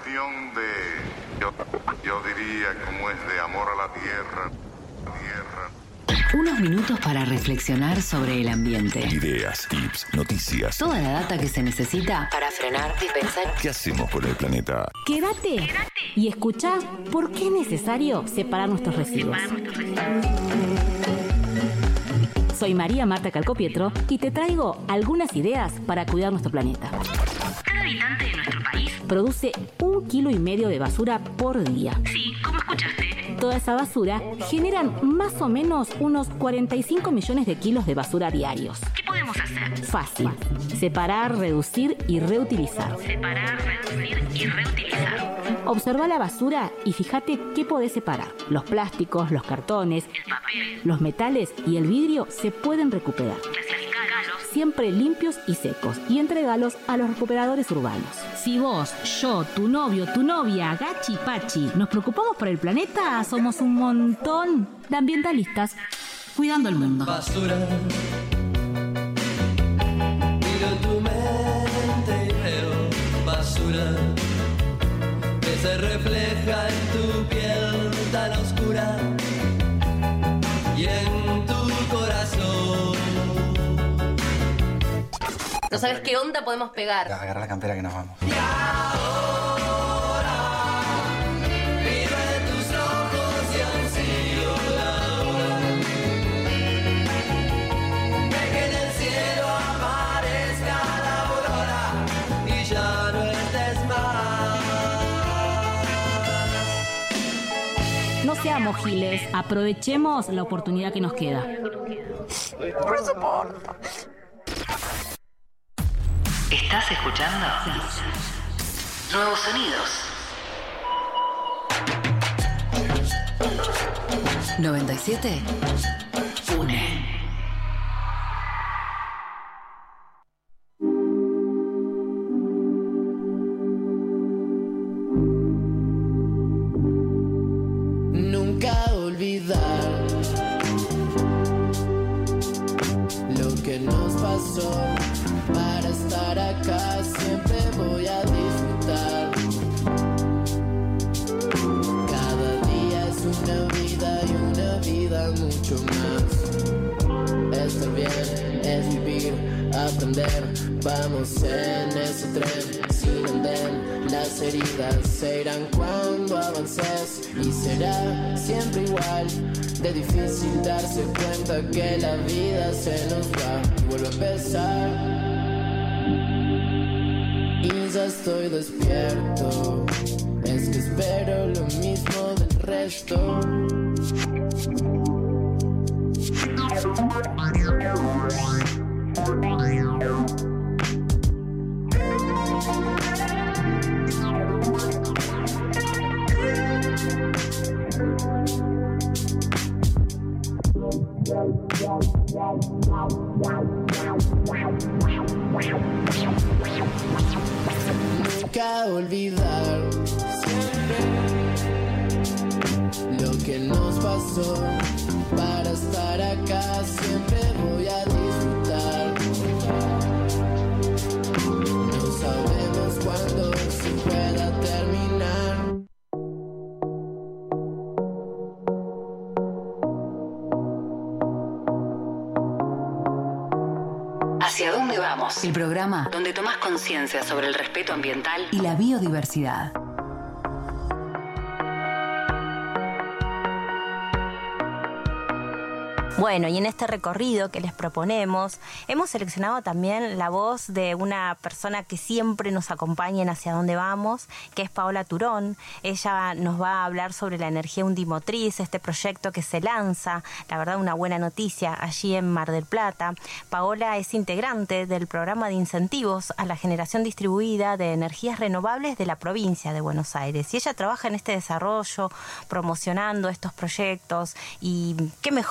canción de, yo diría, como es de amor a la tierra. Unos minutos para reflexionar sobre el ambiente. Ideas, tips, noticias. Toda la data que se necesita para frenar y pensar. ¿Qué hacemos por el planeta? Quédate y escuchá por qué es necesario separar nuestros residuos. Soy María Marta Calcopietro y te traigo algunas ideas para cuidar nuestro planeta. Cada habitante de nuestro país produce 1,5 kilos de basura por día. Sí, ¿cómo escuchaste? Toda esa basura generan más o menos unos 45 millones de kilos de basura diarios. ¿Qué podemos hacer? Fácil. Separar, reducir y reutilizar. Separar, reducir y reutilizar. Observa la basura y fíjate qué podés separar. Los plásticos, los cartones, el papel, los metales y el vidrio se pueden recuperar. Clasificalos. Siempre limpios y secos y entregalos a los recuperadores urbanos. Si vos, yo, tu novio, tu novia, Gachi Pachi, nos preocupamos por el planeta, somos un montón de ambientalistas cuidando el mundo. Basura. Miro tu mente y veo basura que se refleja en tu piel tan oscura y en tu corazón. No sabes qué onda podemos pegar. Agarra la campera que nos vamos. Y ahora miro en tus ojos y ansío la hora de que en el cielo aparezca la aurora y ya no estés más. No seamos giles, aprovechemos la oportunidad que nos queda. ¿Estás escuchando? Nuevos sonidos. 97 une. Nunca olvidar lo que nos pasó. Para estar acá siempre voy a disfrutar. Cada día es una vida y una vida mucho más. Estar bien es vivir, aprender. Vamos en ese tren sin andén. Las heridas se irán cuando avances y será siempre igual de difícil darse cuenta que la vida se nos va y vuelve a empezar. Y ya estoy despierto, es que espero lo mismo del resto. Nunca olvidar siempre lo que nos pasó. Para estar acá siempre voy a disfrutar. No sabemos cuándo se pueda terminar. ¿Hacia dónde vamos? El programa donde tomás conciencia sobre el respeto ambiental y la biodiversidad. Bueno, y en este recorrido que les proponemos, hemos seleccionado también la voz de una persona que siempre nos acompaña en Hacia Dónde Vamos, que es Paola Turón. Ella nos va a hablar sobre la energía undimotriz, este proyecto que se lanza, la verdad una buena noticia, allí en Mar del Plata. Paola es integrante del programa de incentivos a la generación distribuida de energías renovables de la provincia de Buenos Aires. Y ella trabaja en este desarrollo, promocionando estos proyectos, y qué mejor que escuchar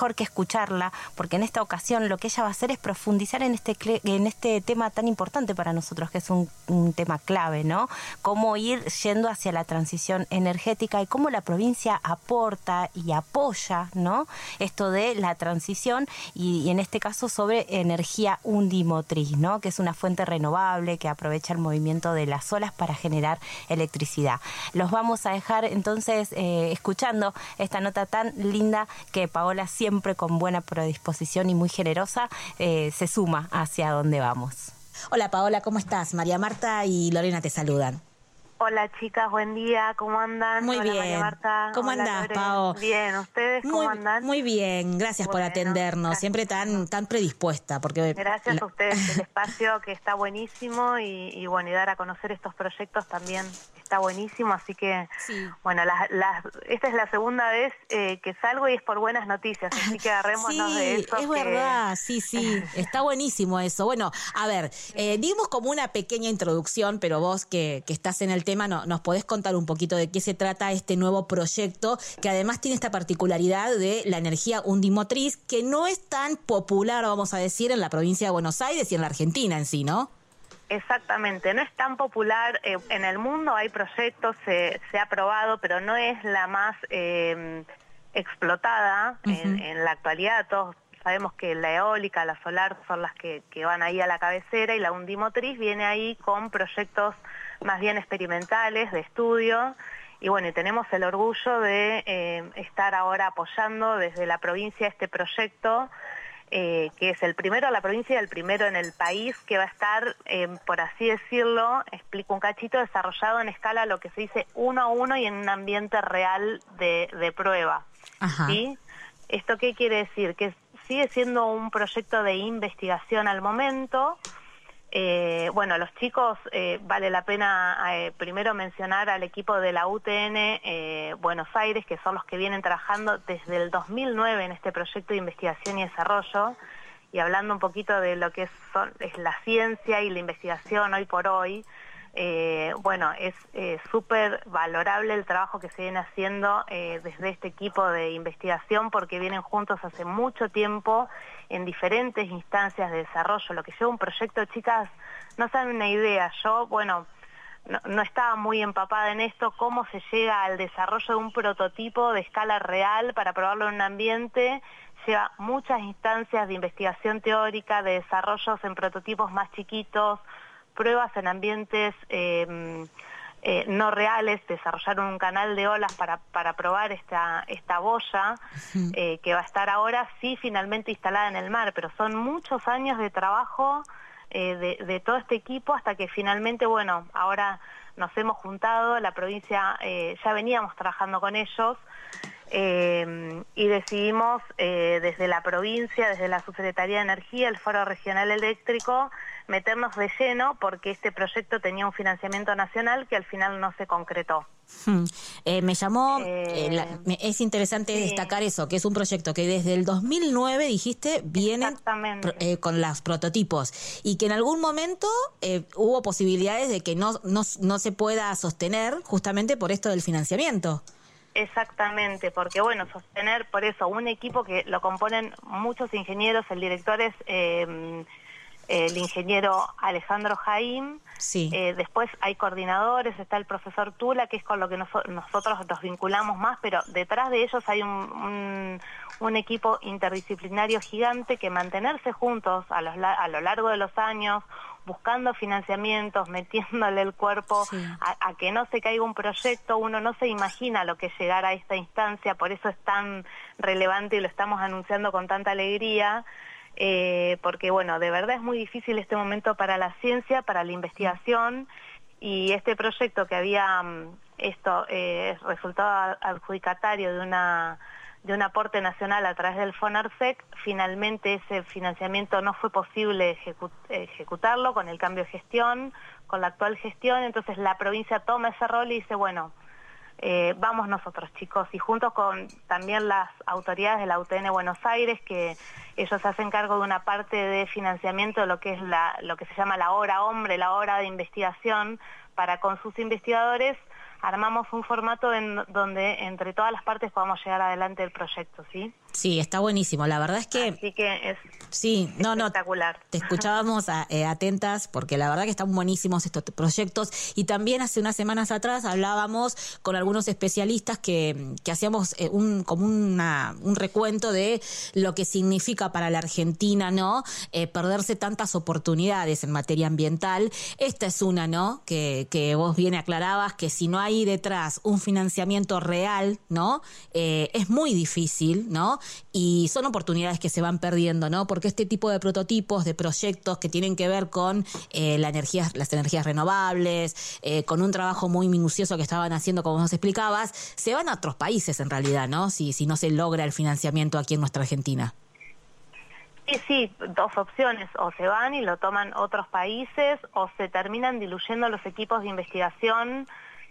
escucharla, porque en esta ocasión lo que ella va a hacer es profundizar en este tema tan importante para nosotros, que es un tema clave, ¿no? Cómo ir yendo hacia la transición energética y cómo la provincia aporta y apoya, ¿no?, esto de la transición y en este caso sobre energía undimotriz, ¿no?, que es una fuente renovable que aprovecha el movimiento de las olas para generar electricidad. Los vamos a dejar entonces escuchando esta nota tan linda que Paola, siempre con buena predisposición y muy generosa, se suma hacia donde vamos. Hola Paola, ¿cómo estás? María Marta y Lorena te saludan. Hola chicas, buen día, ¿cómo andan? Muy Hola, bien. María Marta. ¿Cómo Hola, andás, Lore. Pao? Bien, ¿ustedes cómo andan? Muy bien, gracias por atendernos, siempre tan predispuesta. Porque gracias a ustedes, el espacio que está buenísimo y bueno, y dar a conocer estos proyectos también está buenísimo, así que bueno, esta es la segunda vez que salgo y es por buenas noticias, así que agarrémonos de eso. Es verdad, sí, está buenísimo eso. Bueno, a ver, dimos como una pequeña introducción, pero vos que estás en el tema, nos podés contar un poquito de qué se trata este nuevo proyecto, que además tiene esta particularidad de la energía undimotriz, que no es tan popular, vamos a decir, en la provincia de Buenos Aires y en la Argentina en sí, ¿no? Exactamente, no es tan popular, en el mundo hay proyectos, se ha probado, pero no es la más explotada en la actualidad. Todos sabemos que la eólica, la solar son las que van ahí a la cabecera, y la undimotriz viene ahí con proyectos más bien experimentales, de estudio, y bueno, y tenemos el orgullo de estar ahora apoyando desde la provincia este proyecto, que es el primero en la provincia y el primero en el país, que va a estar, por así decirlo, explico un cachito, desarrollado en escala, lo que se dice 1 a 1 y en un ambiente real de prueba. ¿Sí? ¿Esto qué quiere decir? Que sigue siendo un proyecto de investigación al momento. Bueno, los chicos, vale la pena primero mencionar al equipo de la UTN Buenos Aires, que son los que vienen trabajando desde el 2009 en este proyecto de investigación y desarrollo, y hablando un poquito de lo que es la ciencia y la investigación hoy por hoy. Bueno, es súper valorable el trabajo que se viene haciendo desde este equipo de investigación, porque vienen juntos hace mucho tiempo en diferentes instancias de desarrollo. Lo que lleva un proyecto, chicas, no se dan una idea. Yo, bueno, no estaba muy empapada en esto, cómo se llega al desarrollo de un prototipo de escala real para probarlo en un ambiente. Lleva muchas instancias de investigación teórica, de desarrollos en prototipos más chiquitos, pruebas en ambientes no reales, desarrollar un canal de olas para probar esta boya que va a estar ahora sí finalmente instalada en el mar, pero son muchos años de trabajo de todo este equipo hasta que finalmente, bueno, ahora nos hemos juntado, la provincia ya veníamos trabajando con ellos, y decidimos desde la provincia, desde la Subsecretaría de Energía, el Foro Regional Eléctrico, meternos de lleno porque este proyecto tenía un financiamiento nacional que al final no se concretó. Me llamó, es interesante destacar eso, que es un proyecto que desde el 2009, dijiste, vienen con los prototipos, y que en algún momento hubo posibilidades de que no se pueda sostener justamente por esto del financiamiento. Exactamente, porque bueno, sostener por eso un equipo que lo componen muchos ingenieros, el director es el ingeniero Alejandro Jaim, después hay coordinadores, está el profesor Tula, que es con lo que nosotros nos vinculamos más, pero detrás de ellos hay un equipo interdisciplinario gigante que mantenerse juntos a lo largo de los años, buscando financiamientos, metiéndole el cuerpo a que no se caiga un proyecto. Uno no se imagina lo que es llegar a esta instancia, por eso es tan relevante y lo estamos anunciando con tanta alegría, porque bueno, de verdad es muy difícil este momento para la ciencia, para la investigación, y este proyecto que había resultado adjudicatario de un aporte nacional a través del FONARSEC, finalmente ese financiamiento no fue posible ejecutarlo con el cambio de gestión, con la actual gestión. Entonces la provincia toma ese rol y dice, bueno, vamos nosotros, chicos, y junto con también las autoridades de la UTN Buenos Aires, que ellos hacen cargo de una parte de financiamiento de lo que es lo que se llama la hora hombre, la hora de investigación, para con sus investigadores armamos un formato donde entre todas las partes podamos llegar adelante el proyecto, ¿sí? Sí, está buenísimo. La verdad es que... Así que es sí, espectacular. Te escuchábamos atentas porque la verdad que están buenísimos estos proyectos y también hace unas semanas atrás hablábamos con algunos especialistas que hacíamos un recuento de lo que significa para la Argentina, ¿no? Perderse tantas oportunidades en materia ambiental. Esta es una, ¿no? Que vos bien aclarabas que si no hay detrás un financiamiento real, ¿no? Es muy difícil, ¿no? Y son oportunidades que se van perdiendo, ¿no? Porque este tipo de prototipos, de proyectos que tienen que ver con las energías renovables, con un trabajo muy minucioso que estaban haciendo, como nos explicabas, se van a otros países en realidad, ¿no? Si no se logra el financiamiento aquí en nuestra Argentina. Sí, dos opciones, o se van y lo toman otros países, o se terminan diluyendo los equipos de investigación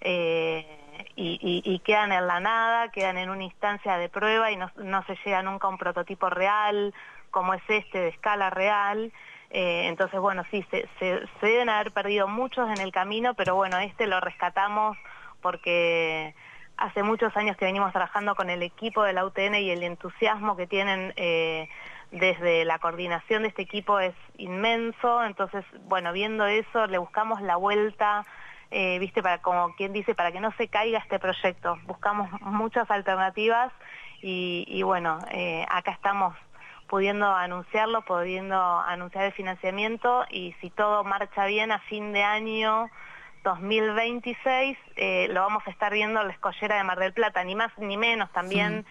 y quedan en la nada, quedan en una instancia de prueba y no se llega nunca a un prototipo real, como es de escala real. Entonces, bueno, sí, se deben haber perdido muchos en el camino, pero bueno, lo rescatamos porque hace muchos años que venimos trabajando con el equipo de la UTN y el entusiasmo que tienen desde la coordinación de este equipo es inmenso. Entonces, bueno, viendo eso, le buscamos la vuelta, como quien dice, para que no se caiga este proyecto. Buscamos muchas alternativas y bueno, acá estamos pudiendo anunciar el financiamiento y si todo marcha bien a fin de año 2026 lo vamos a estar viendo en la Escollera de Mar del Plata, ni más ni menos también.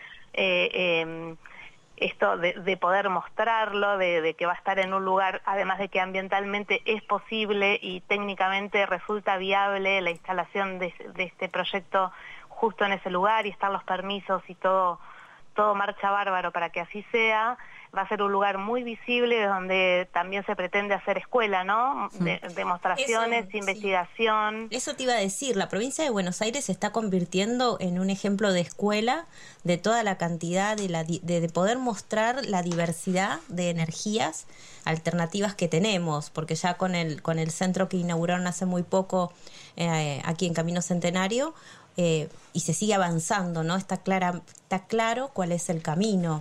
Esto de poder mostrarlo, de que va a estar en un lugar, además de que ambientalmente es posible y técnicamente resulta viable la instalación de este proyecto justo en ese lugar y están los permisos y todo marcha bárbaro para que así sea. Va a ser un lugar muy visible donde también se pretende hacer escuela, ¿no? Demostraciones, investigación. Sí. Eso te iba a decir, la provincia de Buenos Aires se está convirtiendo en un ejemplo de escuela de toda la cantidad de poder mostrar la diversidad de energías alternativas que tenemos, porque ya con el centro que inauguraron hace muy poco aquí en Camino Centenario, y se sigue avanzando, ¿no? Está claro cuál es el camino.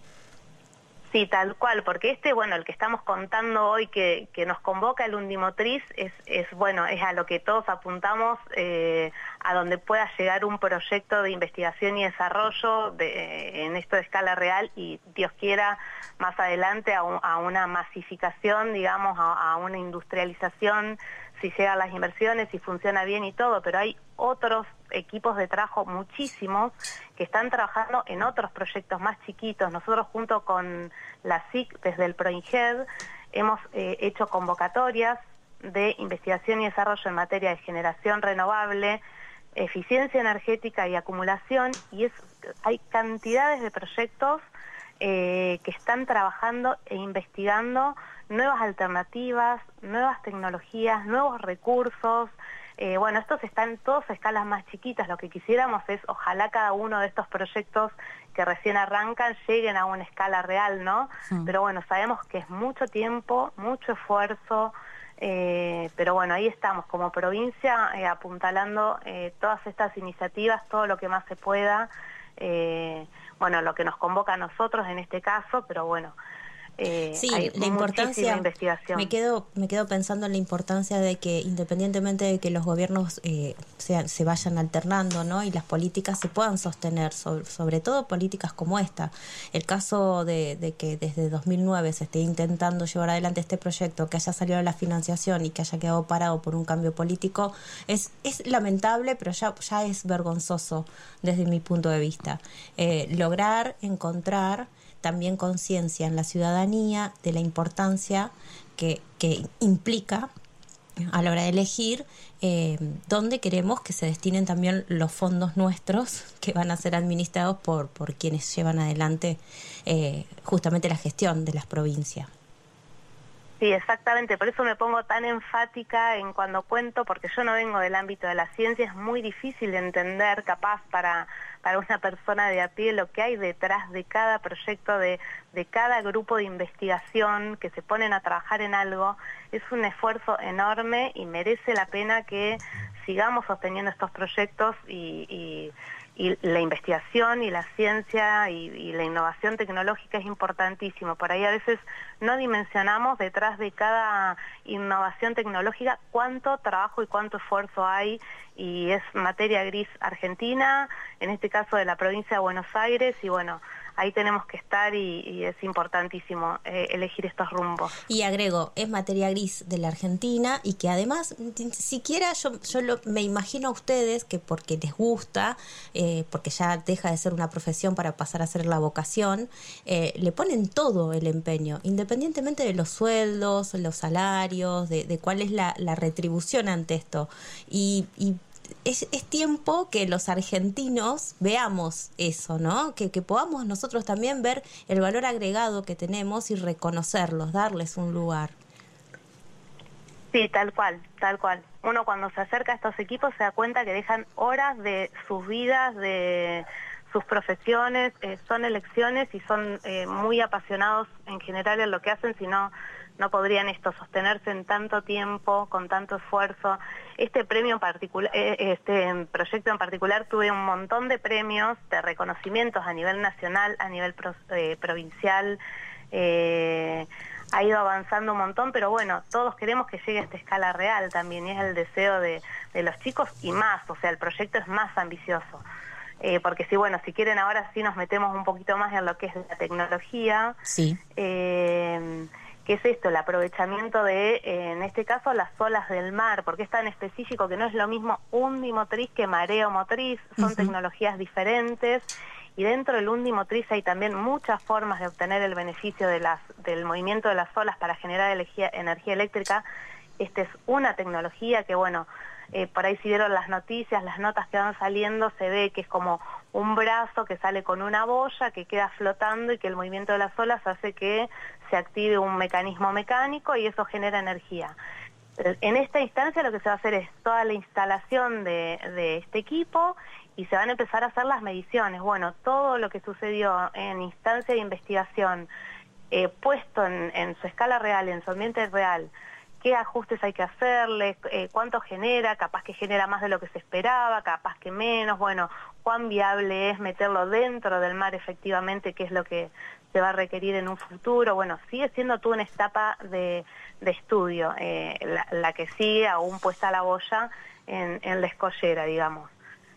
Sí, tal cual, porque el que estamos contando hoy que nos convoca el Undimotriz es a lo que todos apuntamos, a donde pueda llegar un proyecto de investigación y desarrollo en esto de escala real y Dios quiera más adelante a una masificación, digamos, a una industrialización, si llegan las inversiones, si funciona bien y todo, pero hay otros equipos de trabajo, muchísimos, que están trabajando en otros proyectos más chiquitos. Nosotros junto con la SIC, desde el PROINGED, hemos hecho convocatorias de investigación y desarrollo en materia de generación renovable, eficiencia energética y acumulación, y hay cantidades de proyectos que están trabajando e investigando nuevas alternativas, nuevas tecnologías, nuevos recursos. Estos están todos a escalas más chiquitas. Lo que quisiéramos es, ojalá cada uno de estos proyectos que recién arrancan lleguen a una escala real, ¿no? Sí. Pero bueno, sabemos que es mucho tiempo, mucho esfuerzo, pero bueno, ahí estamos como provincia apuntalando todas estas iniciativas, todo lo que más se pueda, lo que nos convoca a nosotros en este caso, pero bueno, sí, la importancia, investigación. Me quedo pensando en la importancia de que independientemente de que los gobiernos se vayan alternando, ¿no? Y las políticas se puedan sostener, sobre todo políticas como esta. El caso de que desde 2009 se esté intentando llevar adelante este proyecto, que haya salido la financiación y que haya quedado parado por un cambio político, es lamentable, pero ya es vergonzoso desde mi punto de vista. Lograr encontrar también conciencia en la ciudadanía de la importancia que implica a la hora de elegir dónde queremos que se destinen también los fondos nuestros que van a ser administrados por quienes llevan adelante justamente la gestión de las provincias. Sí, exactamente, por eso me pongo tan enfática en cuando cuento, porque yo no vengo del ámbito de la ciencia, es muy difícil de entender, capaz para una persona de a pie, lo que hay detrás de cada proyecto, de cada grupo de investigación que se ponen a trabajar en algo. Es un esfuerzo enorme y merece la pena que sigamos sosteniendo estos proyectos y la investigación y la ciencia y la innovación tecnológica es importantísimo. Por ahí a veces no dimensionamos detrás de cada innovación tecnológica cuánto trabajo y cuánto esfuerzo hay, y es materia gris Argentina, en este caso de la provincia de Buenos Aires, y bueno, ahí tenemos que estar y es importantísimo elegir estos rumbos. Y agrego, es materia gris de la Argentina y que además, siquiera me imagino a ustedes que porque les gusta, porque ya deja de ser una profesión para pasar a ser la vocación, le ponen todo el empeño, independientemente de los sueldos, los salarios, de cuál es la retribución ante esto. Y es tiempo que los argentinos veamos eso, ¿no? Que podamos nosotros también ver el valor agregado que tenemos y reconocerlos, darles un lugar. Sí, tal cual, tal cual. Uno cuando se acerca a estos equipos se da cuenta que dejan horas de sus vidas, de sus profesiones, son elecciones y son muy apasionados en general en lo que hacen, si no podrían sostenerse en tanto tiempo, con tanto esfuerzo. Este premio en particular, este proyecto en particular, tuve un montón de premios, de reconocimientos a nivel nacional, a nivel provincial, ha ido avanzando un montón, pero bueno, todos queremos que llegue a esta escala real también, y es el deseo de los chicos y más, o sea, el proyecto es más ambicioso. Porque si quieren ahora sí nos metemos un poquito más en lo que es la tecnología. Sí. ¿Qué es esto? El aprovechamiento de, en este caso, las olas del mar, porque es tan específico que no es lo mismo undimotriz que mareomotriz, son tecnologías diferentes, y dentro del undimotriz hay también muchas formas de obtener el beneficio del movimiento de las olas para generar energía eléctrica. Esta es una tecnología que, bueno, por ahí si vieron las noticias, las notas que van saliendo, se ve que es como un brazo que sale con una boya que queda flotando y que el movimiento de las olas hace que se active un mecanismo mecánico y eso genera energía. En esta instancia lo que se va a hacer es toda la instalación de este equipo y se van a empezar a hacer las mediciones. Bueno, todo lo que sucedió en instancia de investigación, puesto en su escala real, en su ambiente real, qué ajustes hay que hacerle, cuánto genera, capaz que genera más de lo que se esperaba, capaz que menos, bueno, cuán viable es meterlo dentro del mar efectivamente, qué es lo que se va a requerir en un futuro. Bueno, sigue siendo toda una etapa de estudio, la que sigue aún puesta la boya en la escollera, digamos.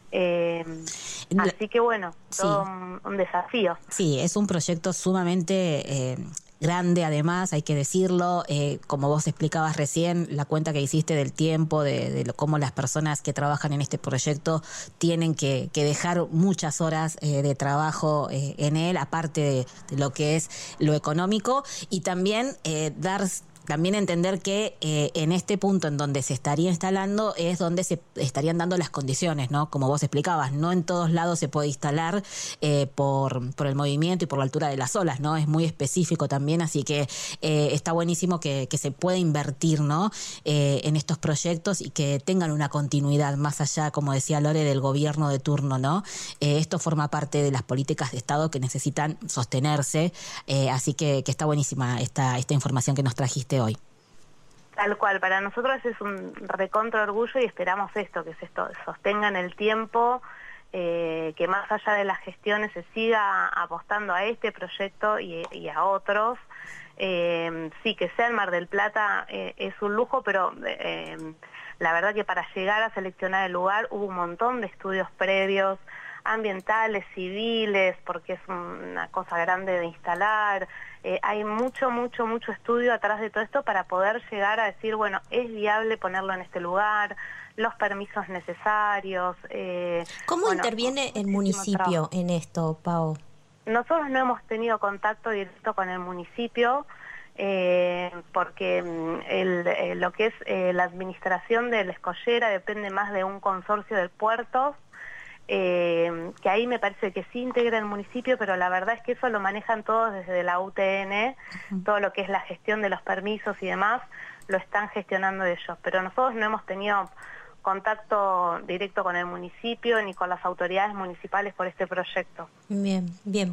Así que bueno, todo un desafío. Sí, es un proyecto sumamente grande, además, hay que decirlo, como vos explicabas recién, la cuenta que hiciste del tiempo, de cómo las personas que trabajan en este proyecto tienen que dejar muchas horas de trabajo en él, aparte de lo que es lo económico, y también también entender que en este punto en donde se estaría instalando es donde se estarían dando las condiciones, ¿no? Como vos explicabas, no en todos lados se puede instalar por el movimiento y por la altura de las olas, ¿no? Es muy específico también, así que está buenísimo que se pueda invertir, ¿no? En estos proyectos y que tengan una continuidad más allá, como decía Lore, del gobierno de turno, ¿no? Esto forma parte de las políticas de Estado que necesitan sostenerse, así que está buenísima esta información que nos trajiste hoy. Tal cual, para nosotros es un recontra orgullo y esperamos que se sostenga en el tiempo, que más allá de las gestiones se siga apostando a este proyecto y a otros. Sí, que sea el Mar del Plata es un lujo, pero la verdad que para llegar a seleccionar el lugar hubo un montón de estudios previos, ambientales, civiles, porque es una cosa grande de instalar. Hay mucho estudio atrás de todo esto para poder llegar a decir, bueno, es viable ponerlo en este lugar, los permisos necesarios. ¿Cómo interviene el municipio en esto, Pau? Nosotros no hemos tenido contacto directo con el municipio, porque lo que es la administración de la escollera depende más de un consorcio de puertos, que ahí me parece que sí integra el municipio, pero la verdad es que eso lo manejan todos desde la UTN, todo lo que es la gestión de los permisos y demás, lo están gestionando ellos, pero nosotros no hemos tenido contacto directo con el municipio ni con las autoridades municipales por este proyecto. Bien, bien.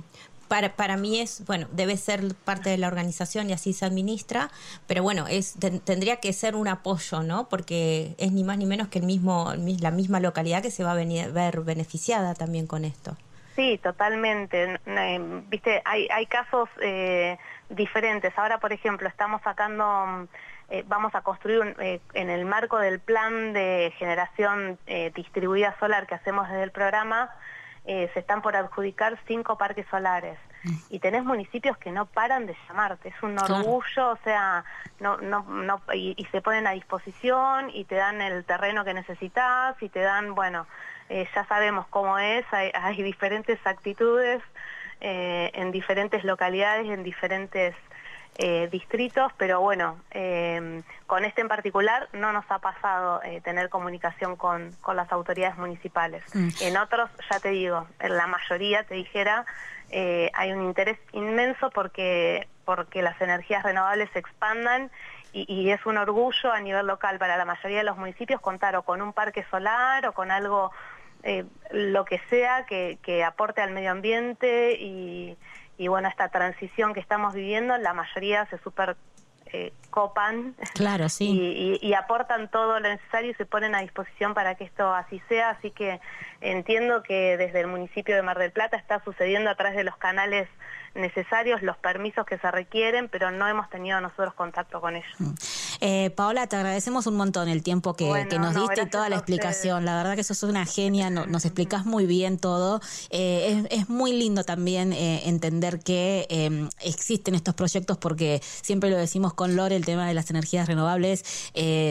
para mí es, bueno, debe ser parte de la organización y así se administra, pero bueno, tendría que ser un apoyo, ¿no? Porque es ni más ni menos que la misma localidad que se va a ver beneficiada también con esto. Sí, totalmente. Viste, hay casos diferentes. Ahora, por ejemplo, estamos sacando, vamos a construir en el marco del plan de generación distribuida solar que hacemos desde el programa, se están por adjudicar 5 parques solares. Y tenés municipios que no paran de llamarte. Es un orgullo, o sea, y se ponen a disposición y te dan el terreno que necesitas y te dan, bueno, ya sabemos cómo es, hay diferentes actitudes en diferentes localidades, en diferentes distritos, pero bueno, con este en particular no nos ha pasado tener comunicación con las autoridades municipales. En otros, ya te digo, en la mayoría, te dijera, hay un interés inmenso porque las energías renovables se expandan y es un orgullo a nivel local para la mayoría de los municipios contar o con un parque solar o con algo, lo que sea que aporte al medio ambiente y bueno, esta transición que estamos viviendo, la mayoría se copan. Claro, sí. Y aportan todo lo necesario y se ponen a disposición para que esto así sea. Así que entiendo que desde el municipio de Mar del Plata está sucediendo a través de los canales necesarios, los permisos que se requieren, pero no hemos tenido nosotros contacto con ellos. Paola, te agradecemos un montón el tiempo que nos diste y toda la explicación. La verdad que sos una genia, nos explicás muy bien todo. Es muy lindo también entender que existen estos proyectos porque siempre lo decimos con Lore, el tema de las energías renovables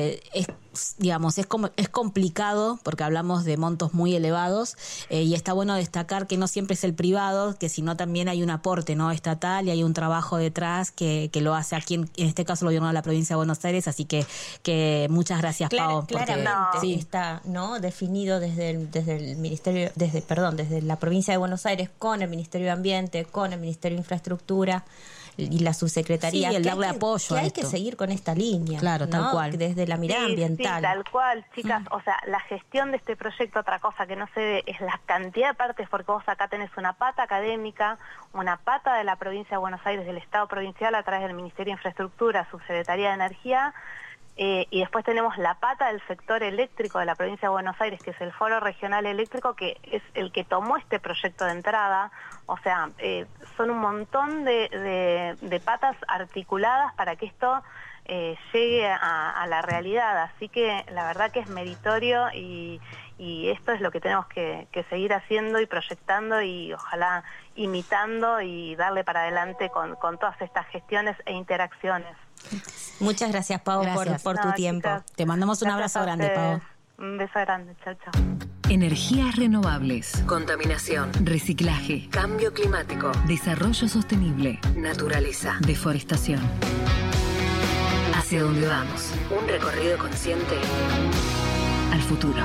es complicado porque hablamos de montos muy elevados y está bueno destacar que no siempre es el privado, que sino también hay un aporte, ¿no?, estatal, y hay un trabajo detrás que lo hace aquí en este caso el gobierno de la provincia de Buenos Aires, así que muchas gracias, Pau. Claramente está, ¿no?, definido desde el ministerio, desde la provincia de Buenos Aires con el Ministerio de Ambiente, con el Ministerio de Infraestructura y la subsecretaría, el darle apoyo que hay que seguir con esta línea, claro, tal cual, desde la mirada ambiental. Sí, tal cual, chicas, o sea, la gestión de este proyecto, otra cosa que no se ve es la cantidad de partes, porque vos acá tenés una pata académica, una pata de la provincia de Buenos Aires, del Estado provincial a través del Ministerio de Infraestructura, Subsecretaría de Energía, y después tenemos la pata del sector eléctrico de la provincia de Buenos Aires, que es el Foro Regional Eléctrico, que es el que tomó este proyecto de entrada. O sea, son un montón de patas articuladas para que esto llegue a la realidad. Así que la verdad que es meritorio y esto es lo que tenemos que seguir haciendo y proyectando y ojalá imitando y darle para adelante con todas estas gestiones e interacciones. Muchas gracias, Pau, por tu tiempo. Chicas, te mandamos un abrazo grande, Pau. Un beso grande, chao, chao. Energías renovables, contaminación, reciclaje, cambio climático, desarrollo sostenible, naturaleza, deforestación. ¿Hacia dónde vamos? Un recorrido consciente al futuro.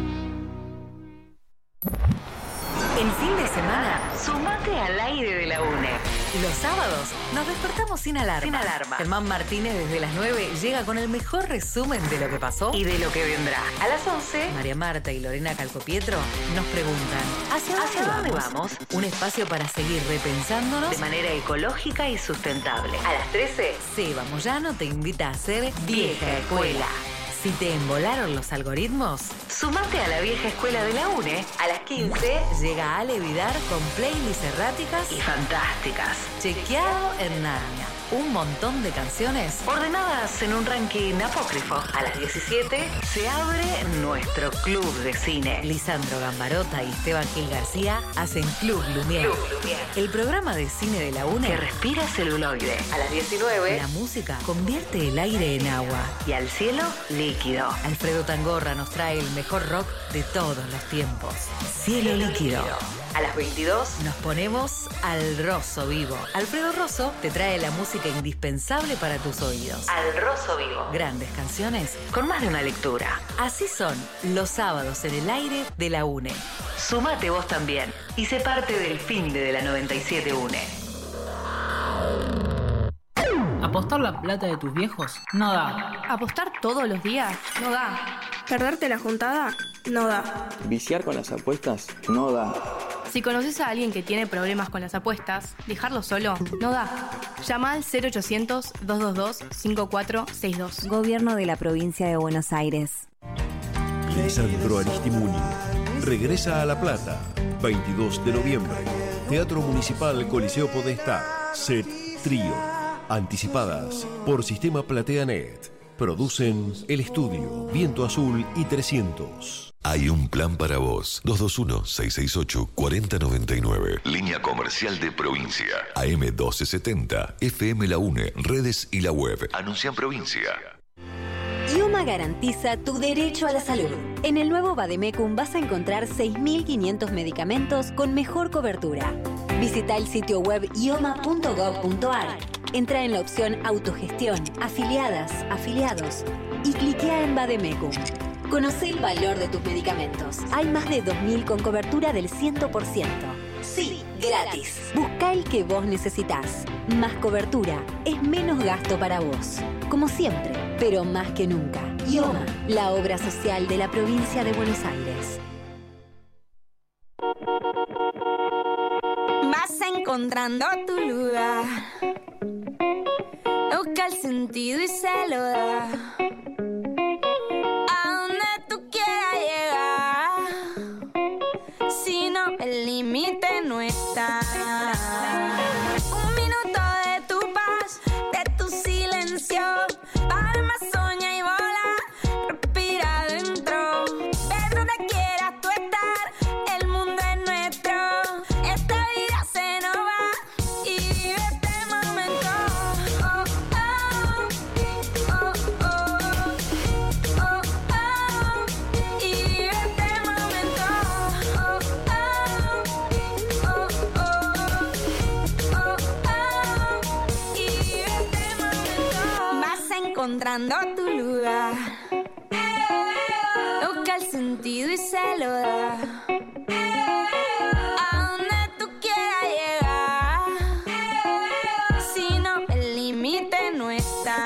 El fin de semana, sumate al aire de la UNE. Los sábados nos despertamos sin alarma. Germán Martínez desde las 9 llega con el mejor resumen de lo que pasó y de lo que vendrá. A las 11, María Marta y Lorena Calcopietro nos preguntan ¿Hacia dónde vamos? Un espacio para seguir repensándonos de manera ecológica y sustentable. A las 13, Seba Moyano te invita a hacer Vieja Escuela. Si te embolaron los algoritmos, sumate a la vieja escuela de la UNE. A las 15 llega Ale Vidar con playlists erráticas y fantásticas. Chequeado en Narnia. Un montón de canciones ordenadas en un ranking apócrifo. A las 17 se abre nuestro club de cine. Lisandro Gambarota y Esteban Gil García hacen Club Lumière. El programa de cine de la UNE que respira celuloide. A las 19 la música convierte el aire en agua y al cielo líquido. Alfredo Tangorra nos trae el mejor rock de todos los tiempos. Cielo líquido. A las 22 nos ponemos al Rosso Vivo. Alfredo Rosso te trae la música indispensable para tus oídos. Al Rosso Vivo. Grandes canciones con más de una lectura. Así son los sábados en el aire de la UNE. Sumate vos también y sé parte del finde de la 97 UNE. ¿Apostar la plata de tus viejos? No da. ¿Apostar todos los días? No da. ¿Perderte la juntada? No da. ¿Viciar con las apuestas? No da. Si conoces a alguien que tiene problemas con las apuestas, dejarlo solo no da. Llama al 0800-222-5462. Gobierno de la Provincia de Buenos Aires. Lisandro Aristimuño regresa a La Plata, 22 de noviembre. Teatro Municipal Coliseo Podestá. Set Trío. Anticipadas por Sistema PlateaNet. Producen El Estudio, Viento Azul y 300. Hay un plan para vos. 221-668-4099. Línea comercial de provincia. AM 1270. FM La UNE. Redes y la web. Anuncia en provincia. IOMA garantiza tu derecho a la salud. En el nuevo Vademecum vas a encontrar 6.500 medicamentos con mejor cobertura. Visita el sitio web ioma.gov.ar. Entra en la opción Autogestión, Afiliadas, Afiliados y cliquea en Vademecum. Conoce el valor de tus medicamentos. Hay más de 2.000 con cobertura del 100%. Sí, gratis. Busca el que vos necesitas. Más cobertura es menos gasto para vos. Como siempre, pero más que nunca. IOMA, la obra social de la provincia de Buenos Aires. Vas encontrando tu lugar. Busca el sentido y se lo da. A donde tú quieras llegar. Si no, el límite no está. Un minuto de tu paz, de tu silencio. Palma, soña y vola. Respira adentro. Ve donde quieras tú estar. El mundo es nuestro. Esta vida se nos va. Y vive este momento. Oh, oh, oh, oh, oh, oh. Y vive este momento. Oh, oh, oh, oh, oh, oh. Y vive este momento. Vas encontrando tu lugar. Busca el sentido y se lo da. A donde tú quieras llegar. Si no, el límite no está.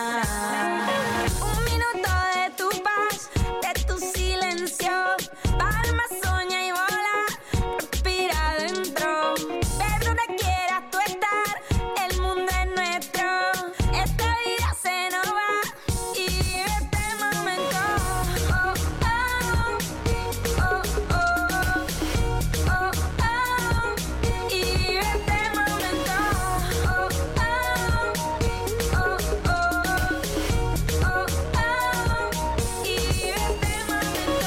Un minuto de tu paz, de tu silencio. Palma, soña y vola. Respira adentro. Ve donde quieras tú estar. El mundo es nuestro. Esta vida se nos va. Y vive este momento. Oh, oh, oh, oh, oh, oh. Y vive este momento. Oh, oh, oh, oh, oh, oh. Y vive este momento.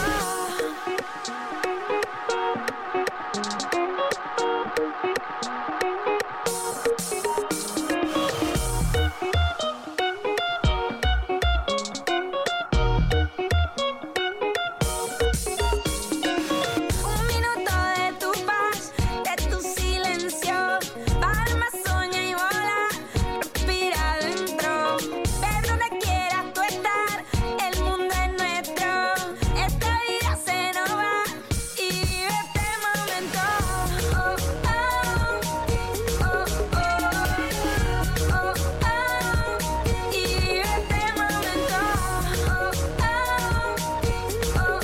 Un minuto de tu paz, de tu silencio. Palma, soña y vola. Respira adentro. Ve donde quieras tú estar. El mundo es nuestro. Esta vida se nos va. Y vive este momento. Oh, oh, oh, oh, oh, oh. Y vive este momento. Oh, oh, oh, oh, oh, oh.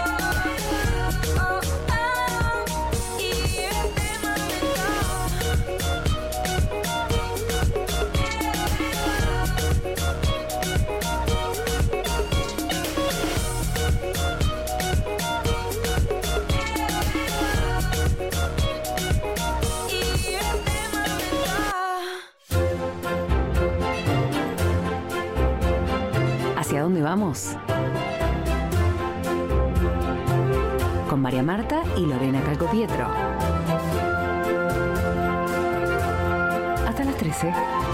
Y vive este ¿Hacia dónde vamos? Con María Marta y Lorena Calcopietro. Hasta las 13.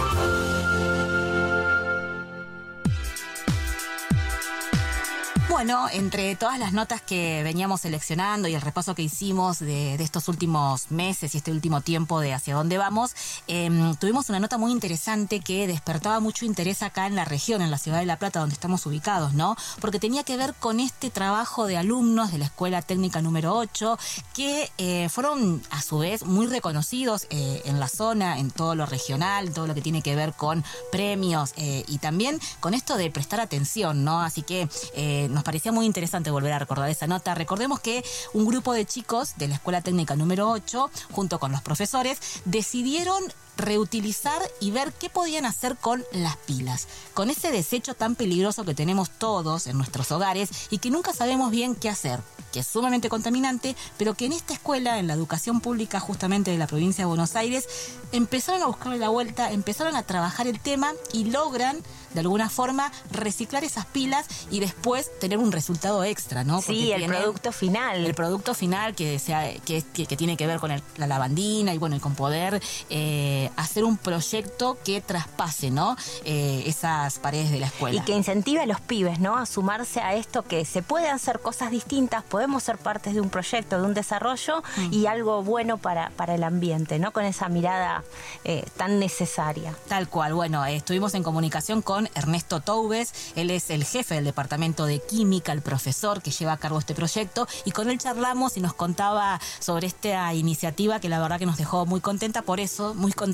Bueno, entre todas las notas que veníamos seleccionando y el repaso que hicimos de estos últimos meses y este último tiempo de hacia dónde vamos, tuvimos una nota muy interesante que despertaba mucho interés acá en la región, en la ciudad de La Plata, donde estamos ubicados, ¿no? Porque tenía que ver con este trabajo de alumnos de la Escuela Técnica número 8 que fueron, a su vez, muy reconocidos en la zona, en todo lo regional, todo lo que tiene que ver con premios y también con esto de prestar atención, ¿no? Así que nos parecía muy interesante volver a recordar esa nota. Recordemos que un grupo de chicos de la Escuela Técnica número 8, junto con los profesores, decidieron reutilizar y ver qué podían hacer con las pilas, con ese desecho tan peligroso que tenemos todos en nuestros hogares y que nunca sabemos bien qué hacer, que es sumamente contaminante, pero que en esta escuela, en la educación pública justamente de la provincia de Buenos Aires, empezaron a buscarle la vuelta, empezaron a trabajar el tema y logran de alguna forma reciclar esas pilas y después tener un resultado extra, ¿no? Sí, el producto final. El producto final que tiene que ver con la lavandina y bueno, y con poder hacer un proyecto que traspase, ¿no? Esas paredes de la escuela. Y que incentive a los pibes, ¿no? A sumarse a esto, que se pueden hacer cosas distintas, podemos ser partes de un proyecto, de un desarrollo y algo bueno para el ambiente, ¿no? Con esa mirada tan necesaria. Tal cual. Bueno, estuvimos en comunicación con Ernesto Toubes, él es el jefe del departamento de química, el profesor que lleva a cargo este proyecto, y con él charlamos y nos contaba sobre esta iniciativa que la verdad que nos dejó muy contentas, por eso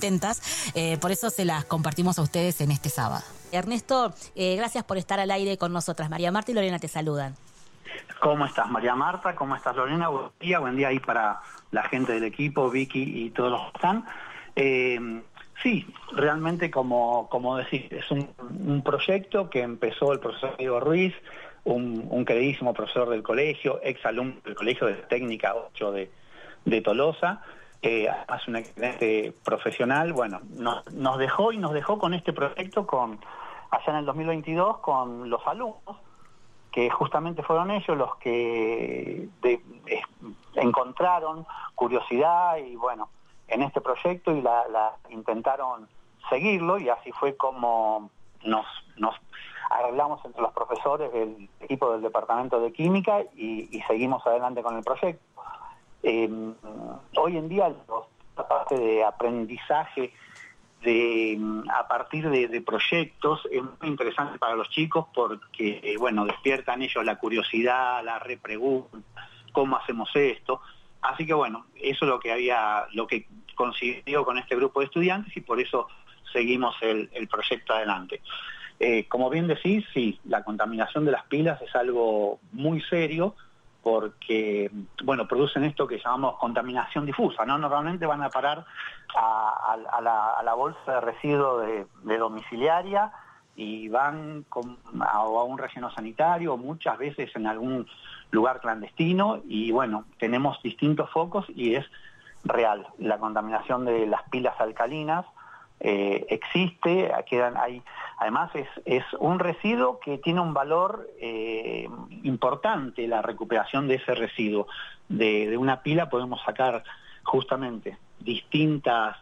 se las compartimos a ustedes en este sábado. Ernesto, gracias por estar al aire con nosotras. María Marta y Lorena te saludan. ¿Cómo estás, María Marta? ¿Cómo estás, Lorena? Buen día ahí para la gente del equipo, Vicky y todos los que están. Sí, realmente, como decís, es un proyecto que empezó el profesor Diego Ruiz, un queridísimo profesor del colegio, exalumno del Colegio de Técnica 8 de Tolosa, hace un excelente profesional. Bueno, nos dejó con este proyecto allá en el 2022 con los alumnos, que justamente fueron ellos los que encontraron curiosidad y bueno, en este proyecto y la intentaron seguirlo, y así fue como nos arreglamos entre los profesores del equipo del departamento de química y seguimos adelante con el proyecto. Hoy en día la parte de aprendizaje a partir de proyectos es muy interesante para los chicos porque bueno, despiertan ellos la curiosidad, la repregunta, cómo hacemos esto. Así que bueno, eso es lo que consiguió con este grupo de estudiantes y por eso seguimos el proyecto adelante. Como bien decís, sí, la contaminación de las pilas es algo muy serio porque, bueno, producen esto que llamamos contaminación difusa, ¿no? Normalmente van a parar a la bolsa de residuos de domiciliaria y van a un relleno sanitario, muchas veces en algún lugar clandestino, y bueno, tenemos distintos focos y es real. La contaminación de las pilas alcalinas existe, además es un residuo que tiene un valor importante, la recuperación de ese residuo. De una pila podemos sacar justamente distintas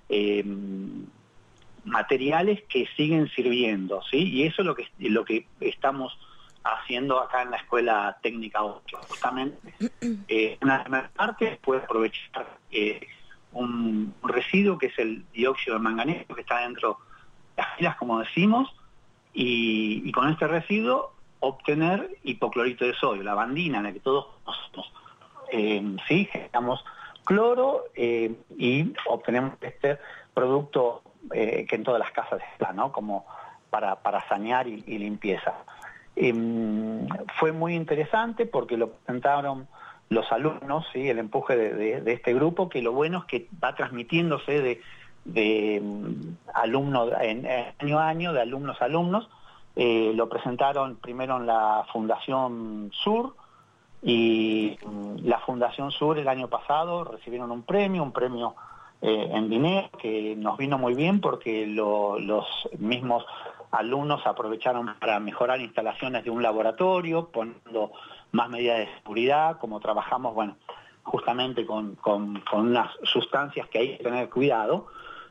materiales que siguen sirviendo, ¿sí? Y eso es lo que estamos haciendo acá en la Escuela Técnica 8. Justamente una parte puede aprovechar un residuo que es el dióxido de manganeso que está dentro de las pilas, como decimos, y con este residuo obtener hipoclorito de sodio, la lavandina en la que todos conocemos. Sí, generamos cloro y obtenemos este producto que en todas las casas está, ¿no? Como para sanear y limpieza. Fue muy interesante porque lo presentaron los alumnos, ¿sí? El empuje de este grupo, que lo bueno es que va transmitiéndose de alumno en año a año, de alumnos a alumnos. Lo presentaron primero en la Fundación Sur, y la Fundación Sur el año pasado recibieron un premio en dinero, que nos vino muy bien porque los mismos alumnos aprovecharon para mejorar instalaciones de un laboratorio, poniendo más medidas de seguridad, como trabajamos, bueno, justamente con unas sustancias que hay que tener cuidado,